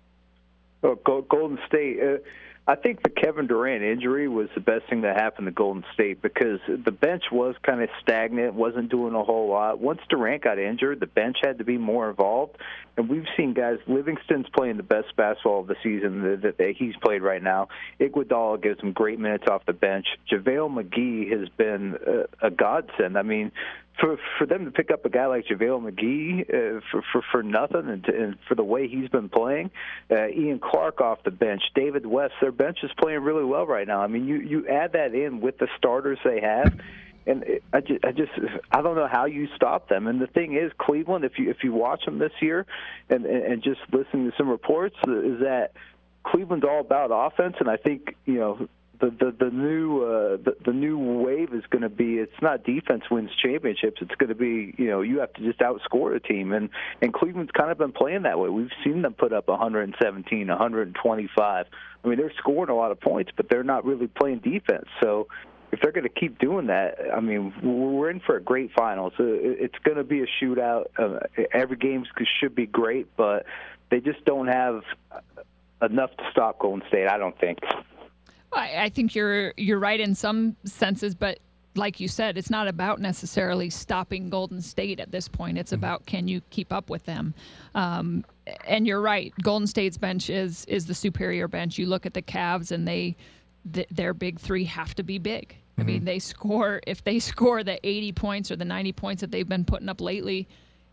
Oh, Golden State. Uh, I think the Kevin Durant injury was the best thing that happened to Golden State because the bench was kind of stagnant, wasn't doing a whole lot. Once Durant got injured, the bench had to be more involved. And we've seen guys, Livingston's playing the best basketball of the season that, that he's played right now. Iguodala gives him great minutes off the bench. JaVale McGee has been a, a godsend. I mean, for for them to pick up a guy like JaVale McGee uh, for, for for nothing and, to, and for the way he's been playing, uh, Ian Clark off the bench, David West, their bench is playing really well right now. I mean, you, you add that in with the starters they have, and it, I, just, I just I don't know how you stop them. And the thing is, Cleveland, if you if you watch them this year and and, and just listen to some reports, is that Cleveland's all about offense, and I think you know. the the, the new uh, the, the new wave is going to be it's not defense wins championships. It's going to be you know you have to just outscore a team, and and Cleveland's kind of been playing that way. We've seen them put up one seventeen, one twenty-five. I mean, they're scoring a lot of points, but they're not really playing defense. So if they're going to keep doing that, I mean, we're in for a great final. So it's going to be a shootout. Uh, every game should be great, but they just don't have enough to stop Golden State, I don't think. I, I think you're you're right in some senses, but like you said, it's not about necessarily stopping Golden State at this point. It's about can you keep up with them. Um, and you're right, Golden State's bench is is the superior bench. You look at the Cavs, and they th- their big three have to be big. Mm-hmm. I mean, they score if they score the eighty points or the ninety points that they've been putting up lately.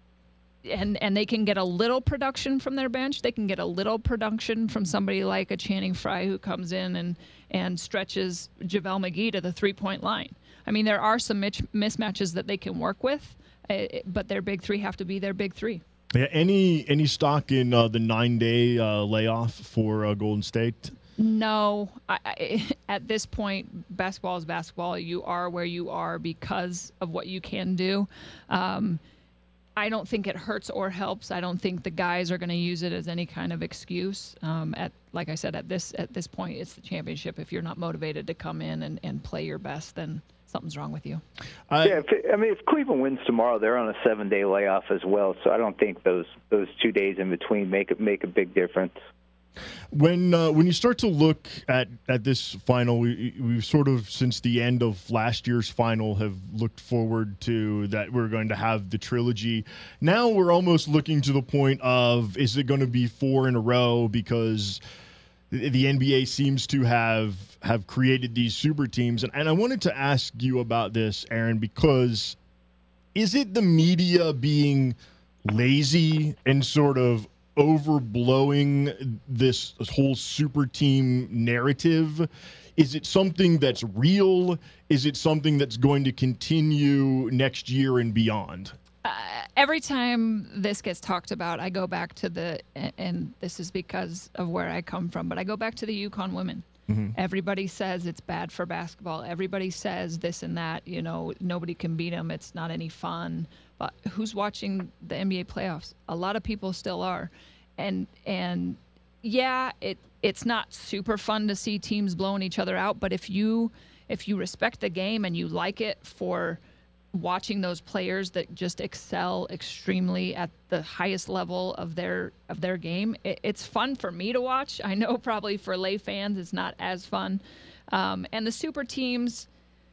And and they can get a little production from their bench. They can get a little production from somebody like a Channing Frye who comes in and, and stretches JaVale McGee to the three-point line. I mean, there are some mitch- mismatches that they can work with, uh, but their big three have to be their big three. Yeah, any any stock in uh, the nine-day uh, layoff for uh, Golden State? No. I, I, at this point, basketball is basketball. You are where you are because of what you can do. Um I don't think it hurts or helps. I don't think the guys are going to use it as any kind of excuse. Um, at like I said, at this at this point, it's the championship. If you're not motivated to come in and, and play your best, then something's wrong with you. I, yeah, if, I mean, if Cleveland wins tomorrow, they're on a seven-day layoff as well. So I don't think those those two days in between make it make a big difference. When uh, when you start to look at, at this final, we, we've sort of, since the end of last year's final, have looked forward to that we're going to have the trilogy. Now we're almost looking to the point of, is it going to be four in a row? Because the N B A seems to have, have created these super teams. And, and I wanted to ask you about this, Aaron, because is it the media being lazy and sort of overblowing this whole super team narrative? Is it something that's real? Is it something that's going to continue next year and beyond? Uh, every time this gets talked about, I go back to the, and this is because of where I come from, but I go back to the UConn women. Mm-hmm. Everybody says it's bad for basketball. Everybody says this and that, you know, nobody can beat them. It's not any fun. But who's watching the N B A playoffs? A lot of people still are. And, and yeah, it it's not super fun to see teams blowing each other out. But if you if you respect the game and you like it for watching those players that just excel extremely at the highest level of their of their game, it, it's fun for me to watch. I know probably for lay fans it's not as fun. Um, and the super teams,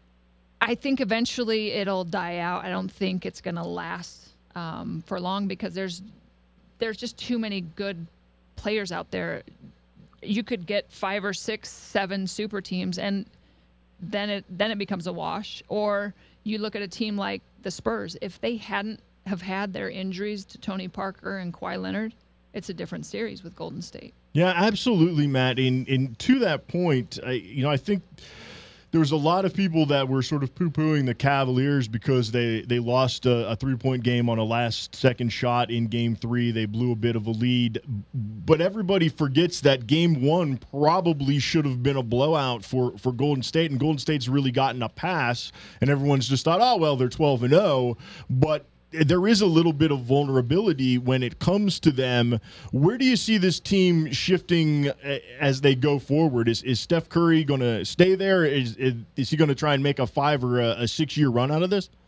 I think eventually it'll die out. I don't think it's going to last um, for long because there's there's just too many good players out there. You could get five or six, seven super teams, and then it then it becomes a wash. Or you look at a team like the Spurs. If they hadn't have had their injuries to Tony Parker and Kawhi Leonard, it's a different series with Golden State. Yeah, absolutely, Matt. And, and to that point, I, you know, I think there was a lot of people that were sort of poo-pooing the Cavaliers because they, they lost a, a three-point game on a last-second shot in Game three. They blew a bit of a lead. But everybody forgets that Game one probably should have been a blowout for, for Golden State, and Golden State's really gotten a pass, and everyone's just thought, oh, well, they're twelve and oh. But there is a little bit of vulnerability when it comes to them. Where do you see this team shifting as they go forward? Is is Steph Curry going to stay there? Is, is is he going to try and make a five or a, a six year run out of this?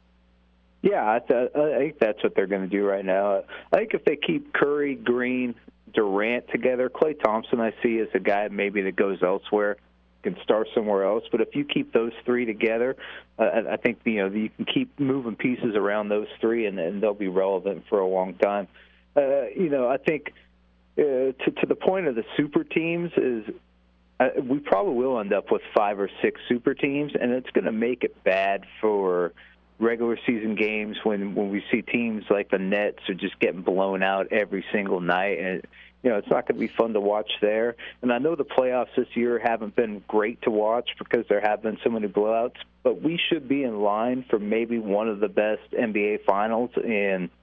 Yeah, I, th- I think that's what they're going to do right now. I think if they keep Curry, Green, Durant together, Klay Thompson I see as a guy maybe that goes elsewhere, can start somewhere else. But if you keep those three together, uh, I think you know you can keep moving pieces around those three, and, and they'll be relevant for a long time. Uh, you know, I think uh, to to the point of the super teams is uh, we probably will end up with five or six super teams, and it's going to make it bad for regular season games when when we see teams like the Nets are just getting blown out every single night. And you know, it's not going to be fun to watch there. And I know the playoffs this year haven't been great to watch because there have been so many blowouts, but we should be in line for maybe one of the best N B A finals in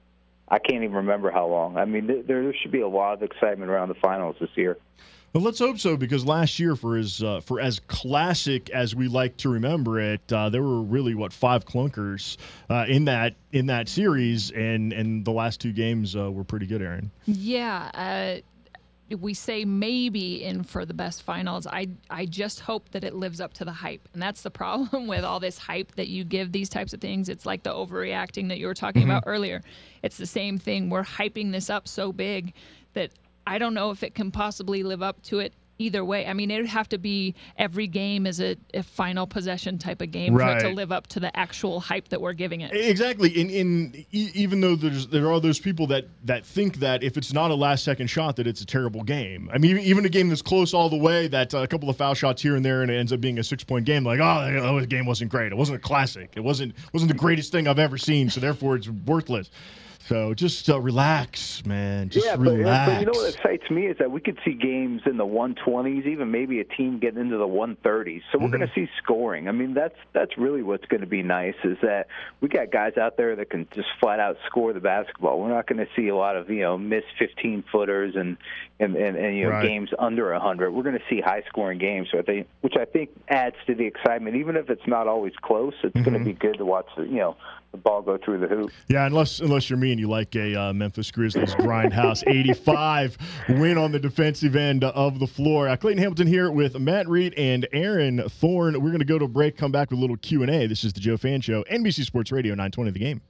I can't even remember how long. I mean, there, there should be a lot of excitement around the finals this year. Well, let's hope so, because last year, for as uh, for as classic as we like to remember it, uh, there were really what five clunkers uh, in that in that series, and and the last two games uh, were pretty good, Aaron. Yeah, uh, we say maybe in for the best finals. I I just hope that it lives up to the hype, and that's the problem with all this hype that you give these types of things. It's like the overreacting that you were talking Mm-hmm. about earlier. It's the same thing. We're hyping this up so big that I don't know if it can possibly live up to it either way. I mean, it would have to be every game is a, a final possession type of game for it to Right. live up to the actual hype that we're giving it. Exactly. In in e- even though there's there are those people that that think that if it's not a last second shot that it's a terrible game. I mean, even a game that's close all the way, that uh, a couple of foul shots here and there, and it ends up being a six point game. Like, oh, the game wasn't great. It wasn't a classic. It wasn't wasn't the greatest thing I've ever seen. So therefore, it's worthless. So just uh, relax, man. Just yeah, but, relax. but you know what excites me is that we could see games in the one twenties, even maybe a team getting into the one thirties. So we're Mm-hmm. going to see scoring. I mean, that's that's really what's going to be nice, is that we got guys out there that can just flat out score the basketball. We're not going to see a lot of, you know, missed fifteen footers and and, and, and you know Right. games under one hundred. We're going to see high scoring games, so I think, which I think adds to the excitement. Even if it's not always close, it's Mm-hmm. going to be good to watch the, you know, the ball go through the hoop. Yeah, unless unless you're me and you like a uh, Memphis Grizzlies grindhouse eighty-five win on the defensive end of the floor. Uh, Clayton Hamilton here with Matt Reed and Aaron Thorne. We're going to go to a break, come back with a little Q and A. This is the Joe Fan Show, N B C Sports Radio, nine twenty The Game.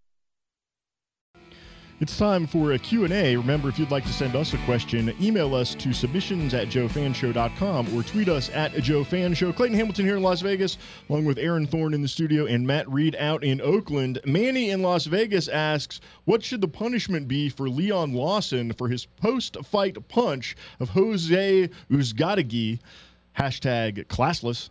It's time for a Q and A. Remember, if you'd like to send us a question, email us to submissions at joe fan show dot com or tweet us at Joe Fan Show. Clayton Hamilton here in Las Vegas, along with Aaron Thorne in the studio and Matt Reed out in Oakland. Manny in Las Vegas asks, what should the punishment be for Leon Lawson for his post-fight punch of Jose Uzcategui? Hashtag classless.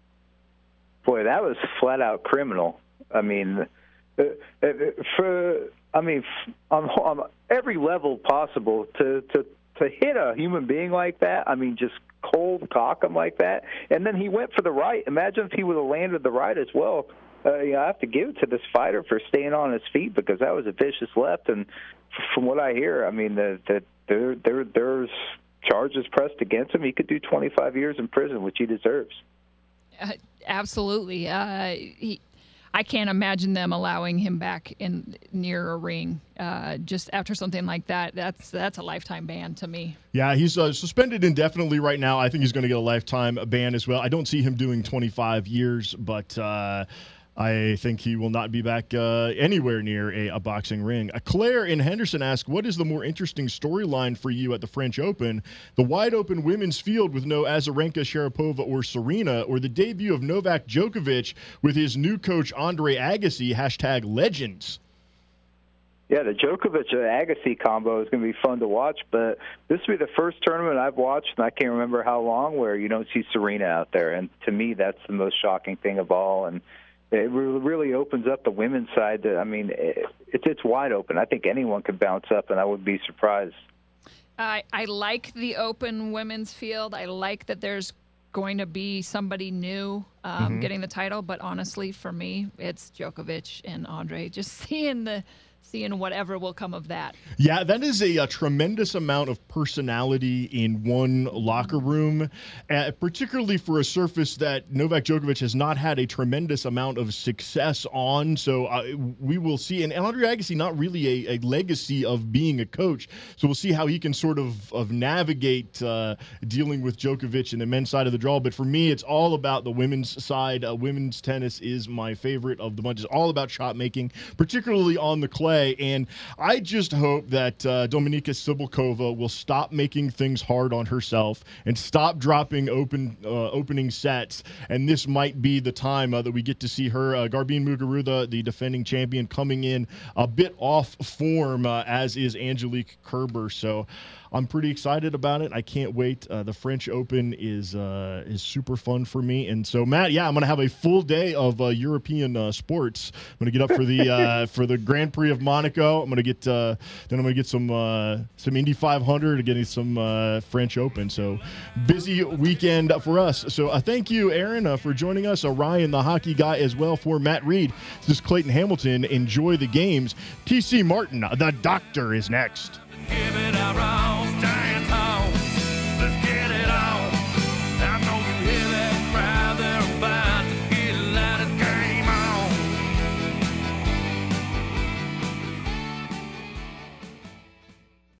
Boy, that was flat out criminal. I mean, uh, uh, for I mean, f- on, on every level possible, to, to to hit a human being like that. I mean, just cold cock him like that, and then he went for the right. Imagine if he would have landed the right as well. Uh, you know, I have to give it to this fighter for staying on his feet, because that was a vicious left. And f- from what I hear, I mean, that the, there there there's charges pressed against him. He could do twenty-five years in prison, which he deserves. Uh, absolutely. Uh, he, I can't imagine them allowing him back in near a ring uh, just after something like that. That's that's a lifetime ban to me. Yeah, he's uh, suspended indefinitely right now. I think he's going to get a lifetime ban as well. I don't see him doing twenty-five years, but uh, I think he will not be back uh, anywhere near a, a boxing ring. Uh, Claire in Henderson asks, what is the more interesting storyline for you at the French Open? The wide-open women's field with no Azarenka, Sharapova, or Serena, or the debut of Novak Djokovic with his new coach Andre Agassi, hashtag legends? Yeah, the Djokovic-Agassi combo is going to be fun to watch, but this will be the first tournament I've watched, and I can't remember how long, where you don't see Serena out there. And to me, that's the most shocking thing of all. And it really opens up the women's side. To, I mean, it, it's it's wide open. I think anyone could bounce up, and I would be surprised. I I like the open women's field. I like that there's going to be somebody new um, Mm-hmm. getting the title. But honestly, for me, it's Djokovic and Andre. Just seeing the seeing whatever will come of that. Yeah, that is a, a tremendous amount of personality in one locker room, uh, particularly for a surface that Novak Djokovic has not had a tremendous amount of success on. So uh, we will see. And Andre Agassi, not really a, a legacy of being a coach. So we'll see how he can sort of, of navigate uh, dealing with Djokovic and the men's side of the draw. But for me, it's all about the women's side. Uh, women's tennis is my favorite of the bunch. It's all about shot making, particularly on the clay. And I just hope that uh, Dominika Sibylkova will stop making things hard on herself and stop dropping open uh, opening sets. And this might be the time uh, that we get to see her, uh, Garbine Muguruza, the defending champion, coming in a bit off form, uh, as is Angelique Kerber. So I'm pretty excited about it. I can't wait. Uh, the French Open is uh, is super fun for me. And so, Matt, yeah, I'm going to have a full day of uh, European uh, sports. I'm going to get up for the uh, for the Grand Prix of of Monaco. I'm gonna get uh, then I'm gonna get some uh, some Indy five hundred, getting some uh, French Open. So busy weekend for us. So uh, thank you, Aaron, uh, for joining us. Uh, Ryan, the hockey guy, as well. For Matt Reed, this is Clayton Hamilton. Enjoy the games. T C Martin, the doctor, is next. Give it a roll,